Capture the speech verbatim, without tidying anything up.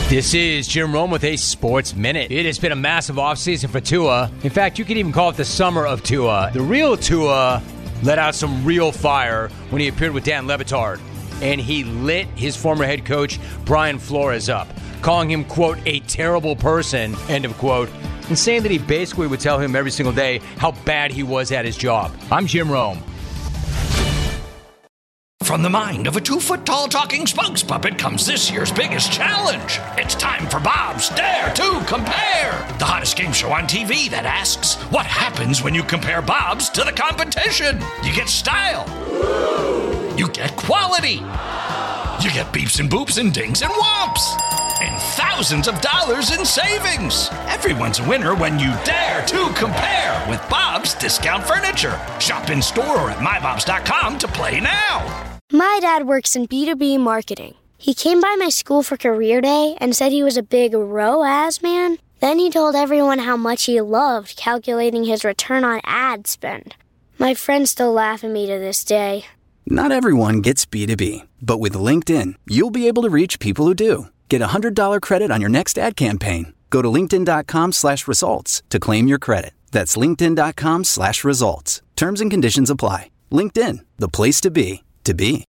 This is Jim Rome with a Sports Minute. It has been a massive offseason for Tua. In fact, you could even call it the summer of Tua. The real Tua let out some real fire when he appeared with Dan Le Batard, and he lit his former head coach, Brian Flores, up, calling him, quote, a terrible person, end of quote, and saying that he basically would tell him every single day how bad he was at his job. I'm Jim Rome. From the mind of a two-foot-tall talking spokes puppet comes this year's biggest challenge. It's time for Bob's Dare to Compare, the hottest game show on T V that asks, what happens when you compare Bob's to the competition? You get style. You get quality. You get beeps and boops and dings and whomps. And thousands of dollars in savings. Everyone's a winner when you dare to compare with Bob's Discount Furniture. Shop in store or at my bobs dot com to play now. My dad works in B two B marketing. He came by my school for career day and said he was a big R O A S man. Then he told everyone how much he loved calculating his return on ad spend. My friends still laugh at me to this day. Not everyone gets B two B, but with LinkedIn, you'll be able to reach people who do. Get a one hundred dollars credit on your next ad campaign. Go to linkedin.com slash results to claim your credit. That's linkedin.com slash results. Terms and conditions apply. LinkedIn, the place to be, to be.